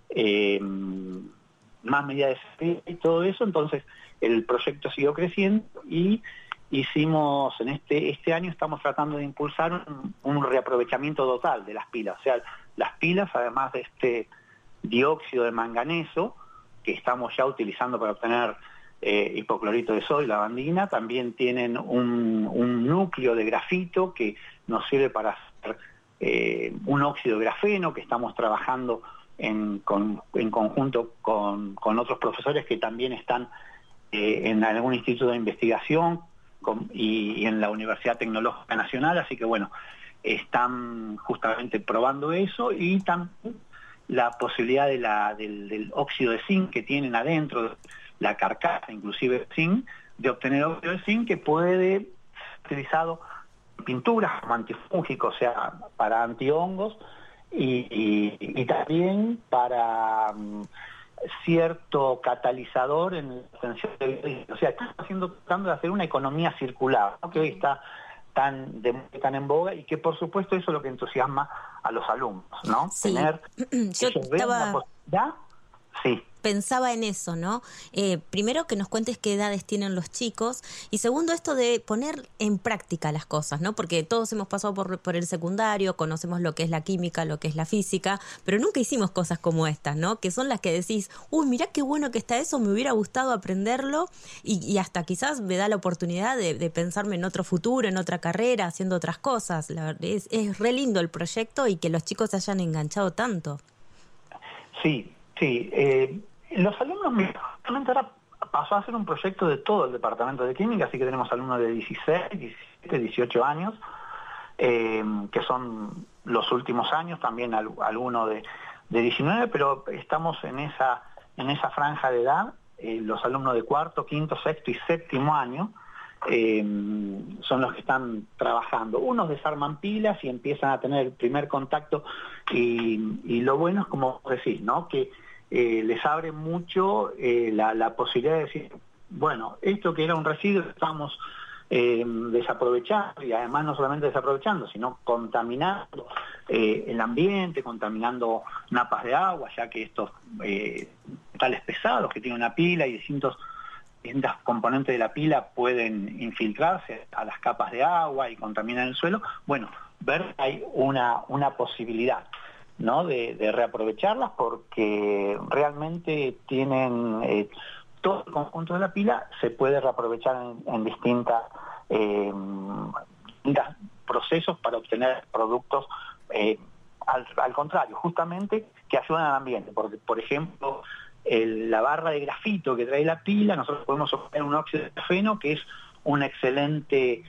más medidas de seguridad y todo eso. Entonces el proyecto siguió creciendo y hicimos, en este año estamos tratando de impulsar un reaprovechamiento total de las pilas. O sea, las pilas, además de este dióxido de manganeso que estamos ya utilizando para obtener hipoclorito de sodio y lavandina, también tienen un núcleo de grafito que nos sirve para hacer un óxido de grafeno, que estamos trabajando en conjunto con otros profesores que también están en algún instituto de investigación y en la Universidad Tecnológica Nacional, así que bueno, están justamente probando eso, y también la posibilidad del óxido de zinc que tienen adentro, la carcasa inclusive zinc, de obtener óxido de zinc que puede ser utilizado en pinturas como antifúngico, o sea, para antihongos, y también para cierto catalizador en la obtención de... O sea, estamos tratando de hacer una economía circular, ¿no? Que hoy está tan en boga, y que por supuesto eso es lo que entusiasma a los alumnos, ¿no? Sí. Tener Yo la posibilidad. Sí. Pensaba en eso, ¿no? Primero, que nos cuentes qué edades tienen los chicos, y segundo, esto de poner en práctica las cosas, ¿no? Porque todos hemos pasado por el secundario, conocemos lo que es la química, lo que es la física, pero nunca hicimos cosas como estas, ¿no? Que son las que decís, uy, mirá qué bueno que está eso, me hubiera gustado aprenderlo, y hasta quizás me da la oportunidad de pensarme en otro futuro, en otra carrera, haciendo otras cosas. Es re lindo el proyecto, y que los chicos se hayan enganchado tanto. Sí. Los alumnos, realmente ahora pasó a ser un proyecto de todo el departamento de química, así que tenemos alumnos de 16, 17, 18 años, que son los últimos años, también algunos de 19, pero estamos en esa franja de edad. Los alumnos de cuarto, quinto, sexto y séptimo año son los que están trabajando. Unos desarman pilas y empiezan a tener el primer contacto, y lo bueno es, como decís, ¿no? Que les abre mucho la posibilidad de decir, bueno, esto que era un residuo estamos desaprovechando, y además no solamente desaprovechando, sino contaminando el ambiente, contaminando napas de agua, ya que estos metales pesados que tiene una pila y distintas componentes de la pila pueden infiltrarse a las capas de agua y contaminar el suelo. Bueno, ver que hay una posibilidad, ¿no? de reaprovecharlas, porque realmente tienen todo el conjunto de la pila se puede reaprovechar en distintos procesos para obtener productos al contrario, justamente, que ayudan al ambiente. Porque, por ejemplo, la barra de grafito que trae la pila, nosotros podemos obtener un óxido de grafeno que es una excelente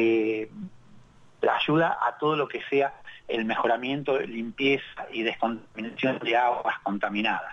ayuda a todo lo que sea el mejoramiento, limpieza y descontaminación de aguas contaminadas.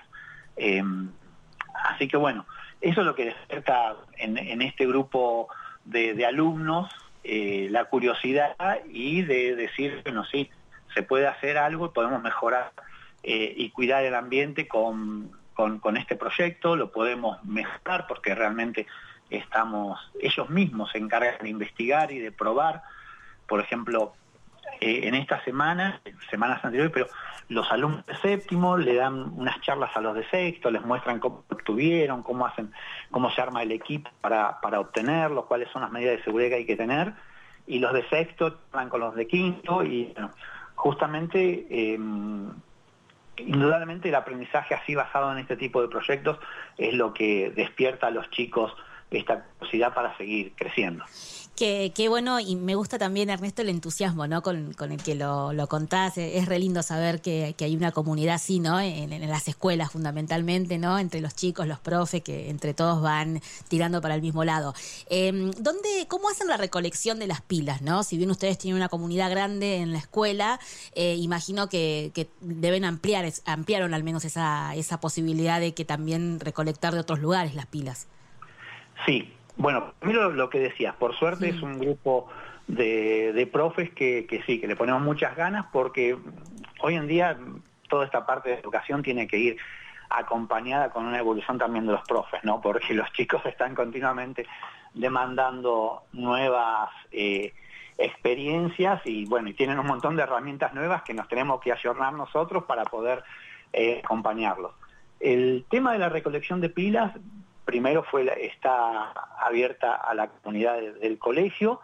Así que bueno, eso es lo que despierta en este grupo de alumnos la curiosidad, y de decir, bueno, sí, se puede hacer algo, podemos mejorar y cuidar el ambiente con este proyecto, lo podemos mejorar porque realmente ellos mismos se encargan de investigar y de probar. Por ejemplo, en esta semanas anteriores, pero los alumnos de séptimo le dan unas charlas a los de sexto, les muestran cómo obtuvieron, cómo se arma el equipo para obtenerlo, cuáles son las medidas de seguridad que hay que tener, y los de sexto van con los de quinto, y bueno, justamente indudablemente el aprendizaje así basado en este tipo de proyectos es lo que despierta a los chicos esta curiosidad para seguir creciendo. Qué bueno, y me gusta también, Ernesto, el entusiasmo, ¿no? con el que lo contás. Es re lindo saber que hay una comunidad así, ¿no? En las escuelas fundamentalmente, ¿no? Entre los chicos, los profes, que entre todos van tirando para el mismo lado. ¿Cómo hacen la recolección de las pilas, ¿no? Si bien ustedes tienen una comunidad grande en la escuela, imagino que deben ampliaron al menos esa posibilidad de que también recolectar de otros lugares las pilas. Sí. Bueno, primero lo que decías, por suerte es un grupo de profes que sí, que le ponemos muchas ganas, porque hoy en día toda esta parte de educación tiene que ir acompañada con una evolución también de los profes, ¿no? Porque los chicos están continuamente demandando nuevas experiencias, y bueno, y tienen un montón de herramientas nuevas que nos tenemos que ayornar nosotros para poder acompañarlos. El tema de la recolección de pilas, primero está abierta a la comunidad del colegio.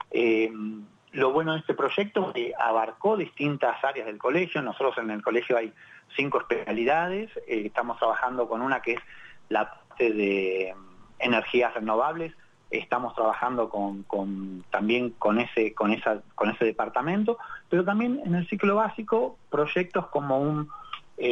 Lo bueno de este proyecto es que abarcó distintas áreas del colegio. Nosotros en el colegio hay 5 especialidades. Estamos trabajando con una que es la parte de energías renovables. Estamos trabajando también con ese departamento, pero también en el ciclo básico proyectos como un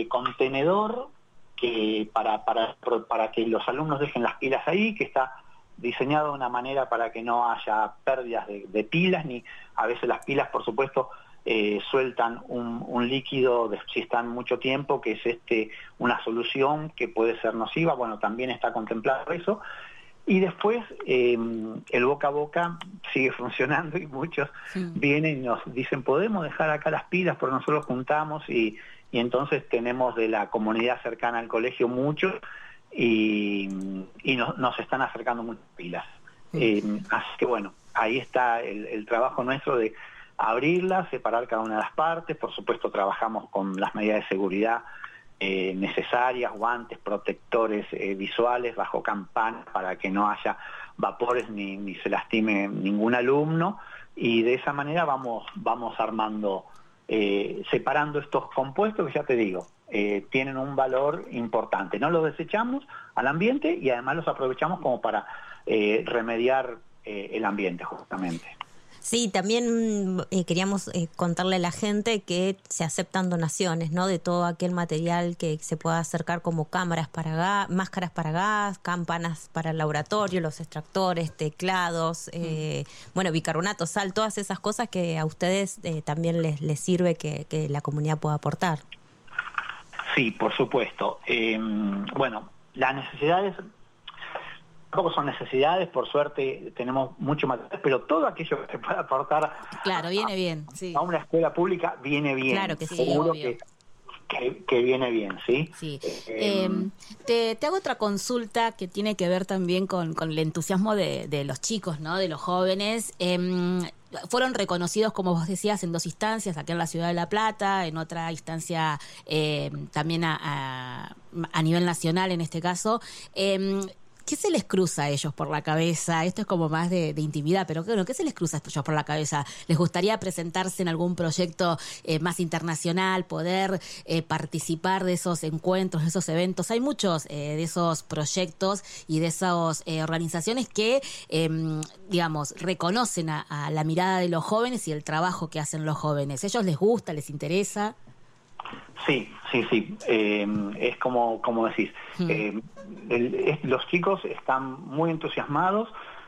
contenedor para que los alumnos dejen las pilas ahí, que está diseñado de una manera para que no haya pérdidas de pilas, ni a veces las pilas, por supuesto, sueltan un líquido si están mucho tiempo, que es una solución que puede ser nociva. Bueno, también está contemplado eso. Y después el boca a boca sigue funcionando y muchos vienen y nos dicen, podemos dejar acá las pilas porque nosotros juntamos y entonces tenemos de la comunidad cercana al colegio muchos y nos están acercando muchas pilas. Así que bueno, ahí está el trabajo nuestro de abrirlas, separar cada una de las partes. Por supuesto trabajamos con las medidas de seguridad necesarias, guantes, protectores visuales, bajo campana para que no haya vapores ni se lastime ningún alumno, y de esa manera vamos armando, separando estos compuestos que ya te digo, tienen un valor importante. No los desechamos al ambiente y además los aprovechamos como para remediar el ambiente justamente. Sí, también queríamos contarle a la gente que se aceptan donaciones, ¿no? De todo aquel material que se pueda acercar, como cámaras para gas, máscaras para gas, campanas para el laboratorio, los extractores, teclados, bueno, bicarbonato, sal, todas esas cosas que a ustedes también les sirve que la comunidad pueda aportar. Sí, por supuesto. Bueno, las necesidades tampoco son necesidades, por suerte tenemos mucho material, pero todo aquello que se pueda aportar bien, a una escuela pública viene bien. Claro que sí, seguro obvio. Que viene bien, ¿sí? Sí. Te hago otra consulta que tiene que ver también con el entusiasmo de los chicos, ¿no? De los jóvenes. Fueron reconocidos, como vos decías, en 2 instancias, aquí en la ciudad de La Plata, en otra instancia también a nivel nacional en este caso. ¿Qué se les cruza a ellos por la cabeza? Esto es como más de intimidad, pero bueno, ¿qué se les cruza a ellos por la cabeza? ¿Les gustaría presentarse en algún proyecto más internacional, poder participar de esos encuentros, de esos eventos? Hay muchos de esos proyectos y de esas organizaciones que, digamos, reconocen a la mirada de los jóvenes y el trabajo que hacen los jóvenes. ¿Ellos les gusta, les interesa? Sí. Es como decís. Los chicos están muy entusiasmados,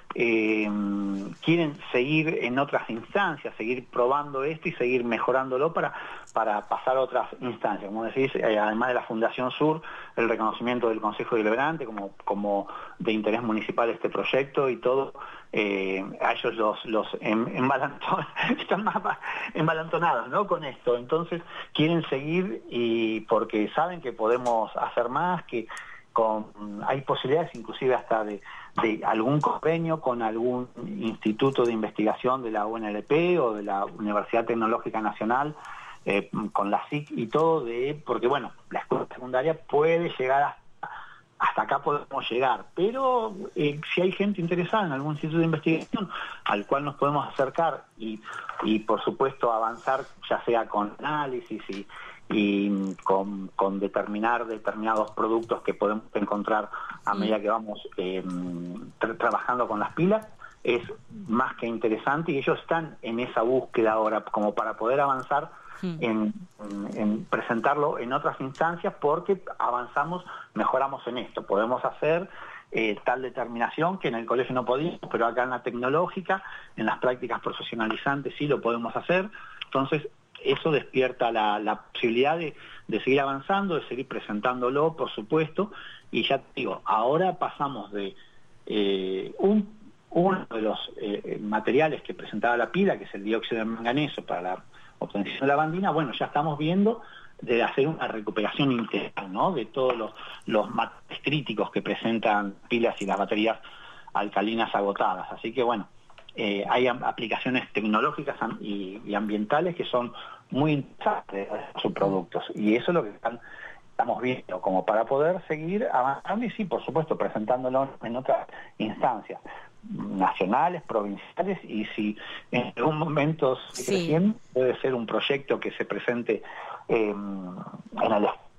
quieren seguir en otras instancias, seguir probando esto y seguir mejorándolo para pasar a otras instancias. Como decís, además de la Fundación Sur, el reconocimiento del Consejo Deliberante como de interés municipal este proyecto y todo, a ellos los están más embalantonados, ¿no? Con esto. Entonces quieren seguir, y porque saben que podemos hacer más, que hay posibilidades inclusive hasta de algún convenio con algún instituto de investigación de la UNLP o de la Universidad Tecnológica Nacional, con la SIC y todo, porque bueno, la escuela secundaria puede llegar hasta acá podemos llegar, pero si hay gente interesada en algún instituto de investigación al cual nos podemos acercar y por supuesto avanzar, ya sea con análisis y con determinados productos que podemos encontrar a medida que vamos trabajando con las pilas, es más que interesante, y ellos están en esa búsqueda ahora como para poder avanzar en presentarlo en otras instancias, porque avanzamos, mejoramos en esto, podemos hacer tal determinación que en el colegio no podíamos, pero acá en la tecnológica, en las prácticas profesionalizantes sí lo podemos hacer. Entonces eso despierta la posibilidad de seguir avanzando, de seguir presentándolo, por supuesto, y ya te digo, ahora pasamos de uno de los materiales que presentaba la pila, que es el dióxido de manganeso para la obtención de la lavandina. Bueno, ya estamos viendo de hacer una recuperación integral, ¿no? De todos los materiales críticos que presentan pilas y las baterías alcalinas agotadas. Así que bueno, hay aplicaciones tecnológicas y ambientales que son muy interesantes a sus productos, y eso es lo que estamos viendo como para poder seguir avanzando, y sí, por supuesto, presentándolo en otras instancias nacionales, provinciales, y si en algún momento creciendo, puede ser un proyecto que se presente en el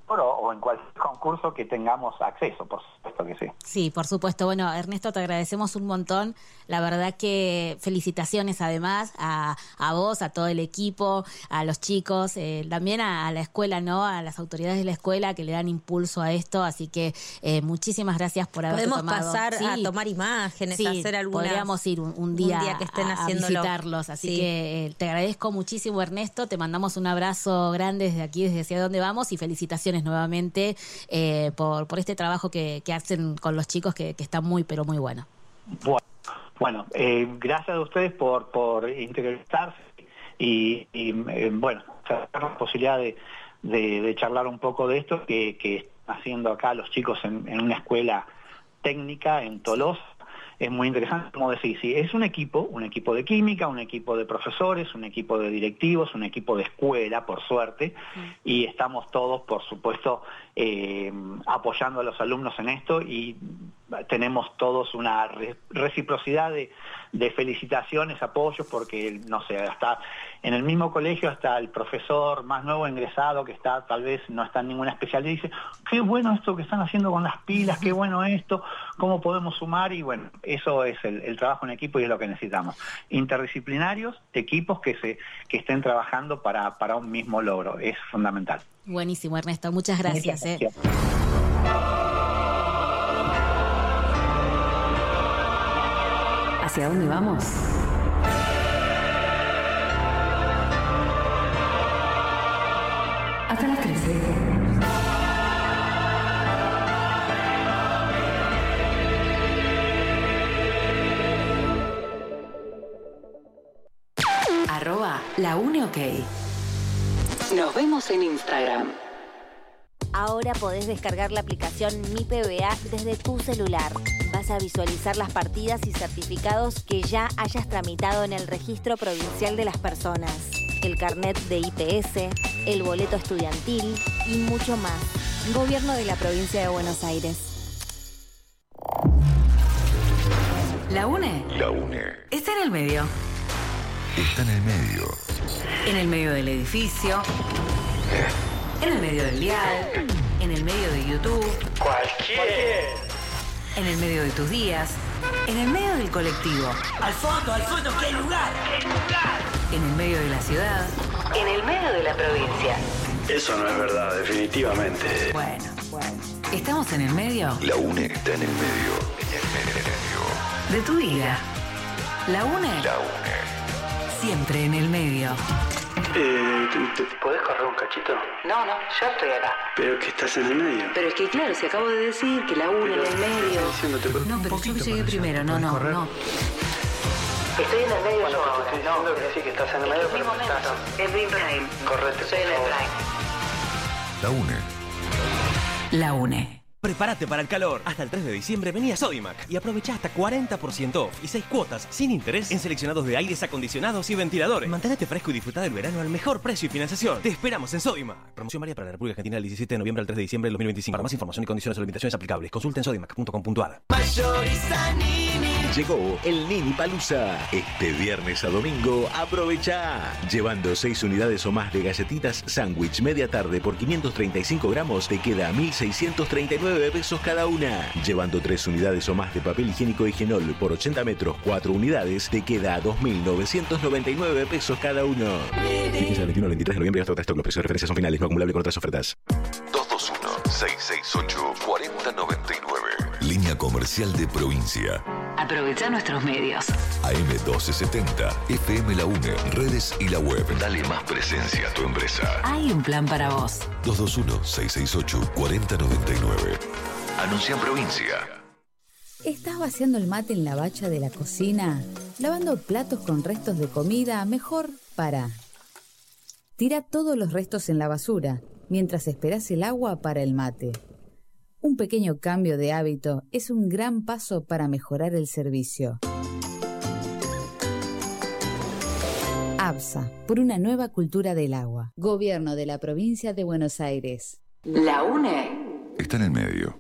o en cualquier concurso que tengamos acceso, por supuesto que sí. Sí, por supuesto. Bueno, Ernesto, te agradecemos un montón. La verdad que felicitaciones además a vos, a todo el equipo, a los chicos, también a la escuela, ¿no? A las autoridades de la escuela que le dan impulso a esto. Así que muchísimas gracias por haber tomado. Podemos pasar a tomar imágenes, a hacer algunas. Podríamos ir un día que estén a haciéndolo. visitarlos. Así que te agradezco muchísimo, Ernesto. Te mandamos un abrazo grande desde aquí, desde Hacia Dónde Vamos, y felicitaciones nuevamente por este trabajo que hacen con los chicos que está muy, pero muy bueno. Bueno, gracias a ustedes por interiorizarse y bueno, tener la posibilidad de charlar un poco de esto que están haciendo acá los chicos en una escuela técnica en Tolosa. Es muy interesante, como decís, sí, es un equipo de química, un equipo de profesores, un equipo de directivos, un equipo de escuela, por suerte, y estamos todos, por supuesto, apoyando a los alumnos en esto, y tenemos todos una reciprocidad de felicitaciones, apoyos, porque, no sé, hasta en el mismo colegio, hasta el profesor más nuevo ingresado, que está, tal vez no está en ninguna especialidad, dice, qué bueno esto que están haciendo con las pilas, qué bueno esto, cómo podemos sumar, y bueno, eso es el trabajo en equipo y es lo que necesitamos. Interdisciplinarios, equipos que estén trabajando para un mismo logro, es fundamental. Buenísimo, Ernesto, muchas gracias. ¿Hacia dónde vamos? Hasta las 13. @laUneOK. Nos vemos en Instagram. Ahora podés descargar la aplicación Mi PBA desde tu celular. Vas a visualizar las partidas y certificados que ya hayas tramitado en el Registro Provincial de las Personas, el carnet de IPS, el boleto estudiantil y mucho más. Gobierno de la Provincia de Buenos Aires. ¿La UNE? La UNE. Está en el medio. Está en el medio. En el medio del edificio. En el medio del dial. En el medio de YouTube. Cualquier. En el medio de tus días. En el medio del colectivo. Al fondo, ¿qué lugar? En el medio de la ciudad. En el medio de la provincia. Eso no es verdad, definitivamente. Bueno. ¿Estamos en el medio? La UNE está en el medio. En el medio. De tu vida. La UNE. La UNE. Siempre en el medio. ¿Te podés correr un cachito? No, yo estoy acá. Pero que estás en el medio. Pero es que claro, si acabo de decir que la UNE en el medio. No, pero yo llegué primero, no. Estoy en el medio yo ahora. Estoy diciendo que sí, que estás en el medio, pero no estás. Es Green Prime. Correte, Estoy en el Prime. La UNE. La UNE. Prepárate para el calor. Hasta el 3 de diciembre vení a Sodimac y aprovecha hasta 40% off y 6 cuotas sin interés en seleccionados de aires acondicionados y ventiladores. Mantenete fresco y disfruta del verano al mejor precio y financiación. Te esperamos en Sodimac. Promoción válida para la República Argentina del 17 de noviembre al 3 de diciembre del 2025. Para más información y condiciones o limitaciones aplicables, consulta en sodimac.com.ar. Llegó el Nini Palusa. Este viernes a domingo, aprovecha. Llevando 6 unidades o más de galletitas sándwich media tarde por 535 gramos, te queda 1.639 pesos cada una. Llevando 3 unidades o más de papel higiénico Higienol por 80 metros, 4 unidades, te queda 2.999 pesos cada uno. Vigencia del 21 al 23 de noviembre hasta stock. Los precios de referencia son finales, no acumulable con otras ofertas. 221-668-4099. Línea comercial de provincia. Aprovecha nuestros medios. AM1270, FM La UNE, redes y la web. Dale más presencia a tu empresa. Hay un plan para vos. 221-668-4099. Anuncia en provincia. ¿Estás vaciando el mate en la bacha de la cocina? ¿Lavando platos con restos de comida? Mejor para. Tira todos los restos en la basura mientras esperas el agua para el mate. Un pequeño cambio de hábito es un gran paso para mejorar el servicio. ABSA, por una nueva cultura del agua. Gobierno de la Provincia de Buenos Aires. La UNE. Está en el medio.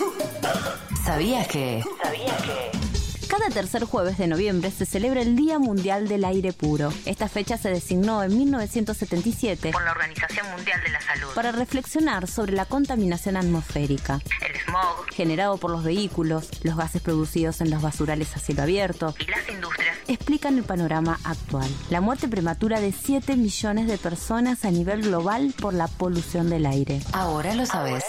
¿Sabías que? Cada tercer jueves de noviembre se celebra el Día Mundial del Aire Puro. Esta fecha se designó en 1977 Por la Organización Mundial de la Salud. para reflexionar sobre la contaminación atmosférica, El smog generado por los vehículos, los gases producidos en los basurales a cielo abierto, y las industrias. explican el panorama actual. La muerte prematura de 7 millones de personas a nivel global por la polución del aire. Ahora lo sabes.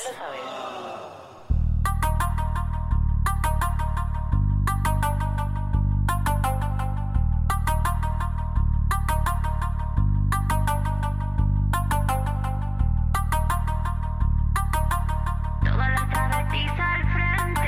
Toda la travestiza al frente.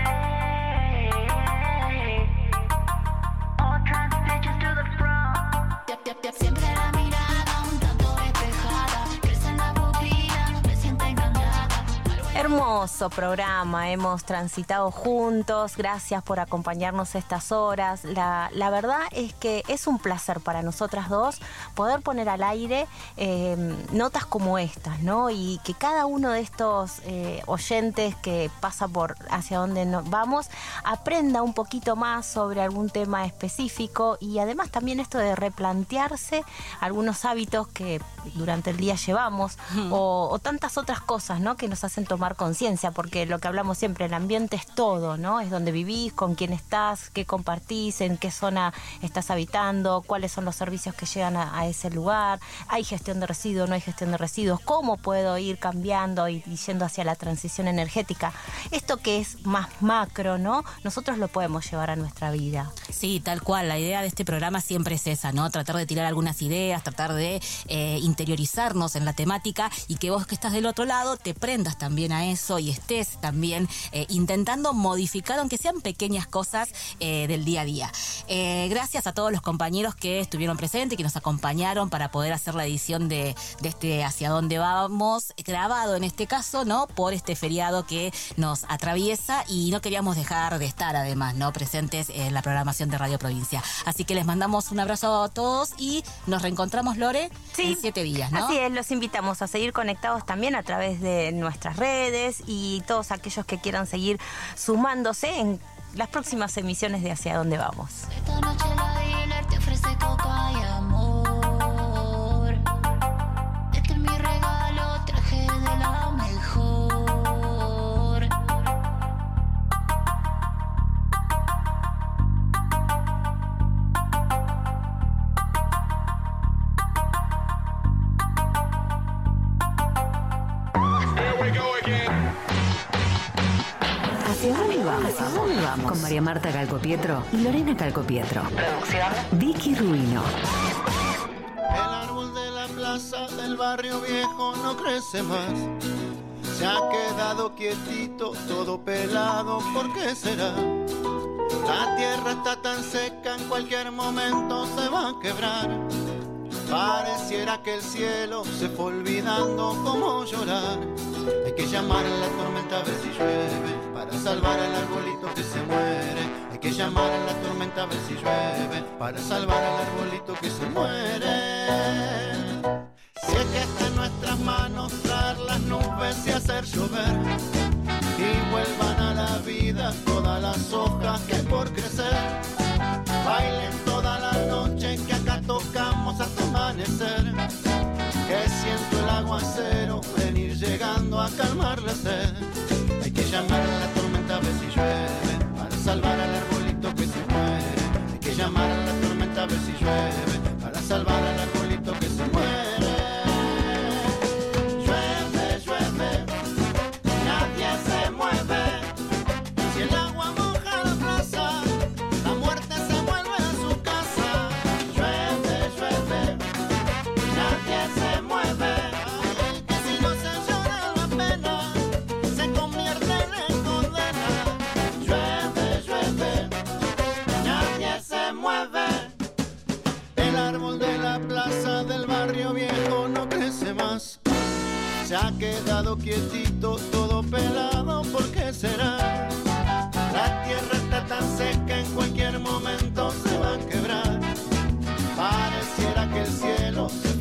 Otras bitches to the front. Siempre la mirada un tanto despejada. Crece en la pupila, me siento encantada. Hermoso programa, hemos transitado juntos, gracias por acompañarnos estas horas. La verdad es que es un placer para nosotras dos poder poner al aire notas como estas, ¿no? Y que cada uno de estos oyentes que pasa por hacia donde vamos aprenda un poquito más sobre algún tema específico y además también esto de replantearse algunos hábitos que durante el día llevamos o tantas otras cosas, ¿no? Que nos hacen tomar conciencia, porque lo que hablamos siempre, el ambiente es todo, ¿no? Es donde vivís, con quién estás, qué compartís, en qué zona estás habitando, cuáles son los servicios que llegan a ese lugar, hay gestión de residuos, no hay gestión de residuos, cómo puedo ir cambiando y yendo hacia la transición energética. Esto que es más macro, ¿no? Nosotros lo podemos llevar a nuestra vida. Sí, tal cual. La idea de este programa siempre es esa, ¿no? Tratar de tirar algunas ideas, tratar de interiorizarnos en la temática y que vos que estás del otro lado te prendas también a eso y estés también intentando modificar, aunque sean pequeñas cosas del día a día. Gracias a todos los compañeros que estuvieron presentes, que nos acompañaron para poder hacer la edición de este Hacia Dónde Vamos, grabado en este caso, ¿no? Por este feriado que nos atraviesa y no queríamos dejar de estar además, ¿no? Presentes en la programación de Radio Provincia. Así que les mandamos un abrazo a todos y nos reencontramos, Lore, en 7 días, ¿no? Así es, los invitamos a seguir conectados también a través de nuestras redes y todos aquellos que quieran seguir sumándose en las próximas emisiones de Hacia Dónde Vamos. Esta noche la dealer te ofrece coca y amor. Este es mi regalo, traje de la mejor. ¿Hacia dónde vamos? ¿Hacia dónde vamos? Con María Marta Calcopietro y Lorena Calcopietro. Producción Vicky Ruino. El árbol de la plaza del barrio viejo no crece más. Se ha quedado quietito, todo pelado, ¿por qué será? La tierra está tan seca, en cualquier momento se va a quebrar. Pareciera que el cielo se fue olvidando cómo llorar. Hay que llamar a la tormenta a ver si llueve, para salvar al arbolito que se muere. Hay que llamar a la tormenta a ver si llueve, para salvar al arbolito que se muere. Si es que está en nuestras manos traer las nubes y hacer llover, y vuelvan a la vida todas las hojas que por crecer. Bailen toda la noche que acá tocamos hasta amanecer. Que siento el aguacero venir llegando a calmar la sed. Hay que llamar a la tormenta a ver si llueve, para salvar al arbolito que se muere. Hay que llamar a la tormenta a ver si llueve, para salvar al arbolito que se muere. Llueve, llueve, nadie se mueve. Si el agua moja la plaza, la muerte se vuelve a su casa. Llueve, llueve, nadie se mueve. Que si no se llora la pena, se convierte en condena. Llueve, llueve, nadie se mueve. El árbol de la plaza del barrio viejo no crece más. Se ha quedado quietito, todo pelado, ¿por qué será? La tierra está tan seca, en cualquier momento se va a quebrar. Pareciera que el cielo se